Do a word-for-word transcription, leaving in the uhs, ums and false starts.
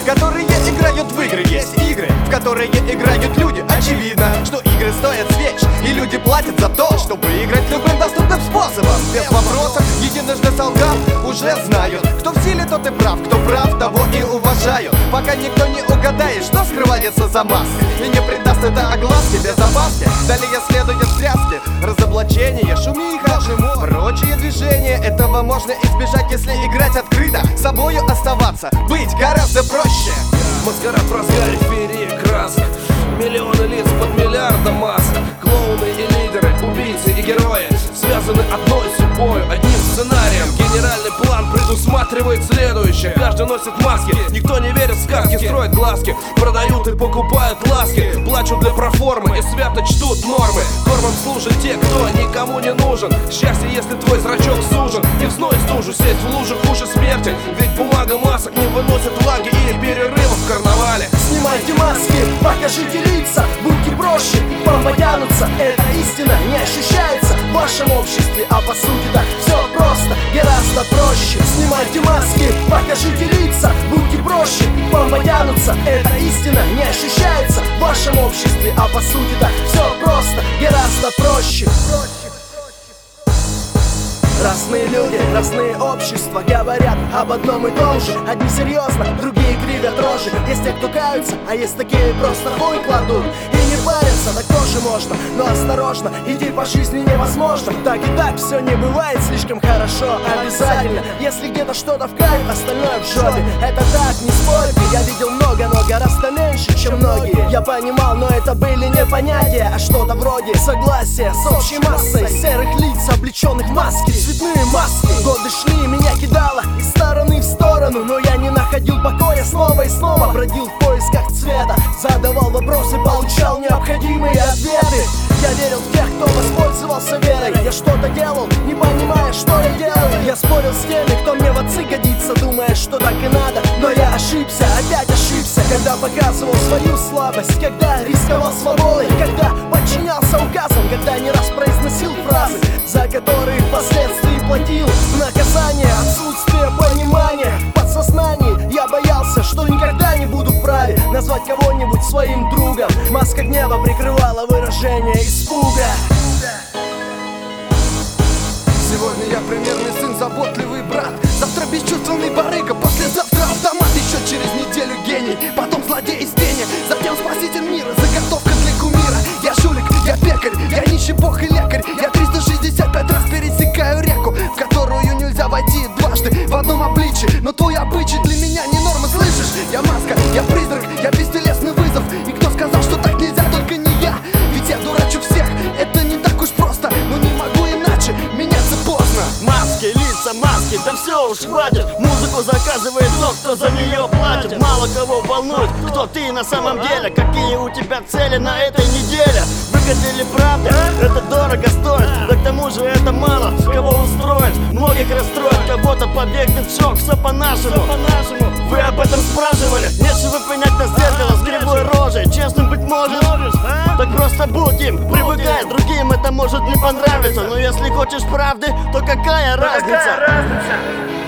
которые играют в игры. Есть игры, в которые играют люди. Очевидно, что игры стоят свеч, и люди платят за то, чтобы играть любым доступным способом. Без вопросов, единожды солгав, уже знают, кто в силе, тот и прав, кто прав, того и уважаю. Пока никто не угадает, что скрывается за маской, и не придаст это огласке без опаски. Далее следует встряски, разоблачение, шумиха, прочие движения. Этого можно избежать, если играть открыто, собою оставаться, быть гораздо проще. Маскарад в разгаре, феерия красок, миллионы лиц под миллиардом масок. Клоуны и лидеры, убийцы и герои связаны одной судьбой, одним сценарием. Генеральный план предусматривает следующее: каждый носит маски, никто не верит в сказки, строят глазки, продают и покупают ласки, плачут для проформы и свято чтут нормы. Кормом служат те, кто никому не нужен. Счастье, если твой зрачок сужен, и в зной стужу сесть в луже хуже смерти. Ведь бумага масок не выносит влаги и перерывов в карнавале. Снимайте маски, покажите лица, будьте проще, вам потянутся. Эта истина не ощущается в вашем обществе, а по сути так все просто, гораздо проще. Снимайте маски, покажите лица, будьте проще, вам потянутся. Эта истина не ощущается в вашем обществе, а по сути так все просто, гораздо проще. Разные люди, разные общества говорят об одном и том же. Одни серьезно, другие кривят рожи. Есть те, кто каются, а есть такие просто хуй кладут и не парятся, так тоже можно, но осторожно, идти по жизни невозможно. Так и так все не бывает слишком хорошо. Обязательно, если где-то что-то в кайф, остальное в жопе. Это так, не спорьте, я видел много, но гораздо меньше, чем многие. Я понимал, но это были не понятия, а что-то вроде согласия с общей массой серых лиц, облеченных в маски. Цветные маски. Годы шли, меня кидало из стороны в сторону, но я не находил покоя, снова и снова бродил в поисках цвета, задавал вопросы, получал необходимые ответы. Я верил в тех, кто воспользовался верой. Я что-то делал, не понимая, что я делаю. Я спорил с теми, кто мне в отцы годится, думая, что так и надо. Но я ошибся, опять ошибся, когда показывал свою слабость, когда рисковал свободой, когда подчинялся указам, когда не раз произносил фразы, за которые впоследствии платил в наказание. Отсутствие понимания в подсознании. Я боялся, что никогда не буду вправе назвать кого-нибудь своим другом. Маска гнева прикрывала выражение испуга. Сегодня я примерный сын, заботливый брат, завтра бесчувственный барыга, послезавтра автомат, еще через неделю гений, потом злодей из тени, затем спаситель мира, заготовка для кумира. Я жулик, я пекарь, я нищий бог и лекарь. Я триста шестьдесят пять раз пересекаю реку, в которую нельзя войти дважды в одном обличии. Но твой обычай для меня не норма, слышишь? Я маска, я призрак, я бестелесный вызов. И кто сказал, что так нельзя, только не я. Ведь я дурачу всех, это не так уж просто, но не могу иначе, меняться поздно. Маски, лица, маски, да все уж хватит. Музыку заказывает тот, кто за нее платит. Мало кого волнует, кто ты на самом деле, какие у тебя цели на этой неделе. Выгодили правда, это дорого стоит, да к тому же это мало кого устроит. Многих расстроит, кого-то побегнет в шок, все по-нашему. Вы об этом спрашивали? Нечего пенять на зеркало с кривой рожей. Честным быть можешь? Так просто будь им, привыкай, другим это может не понравиться. Но если хочешь правды, то какая разница?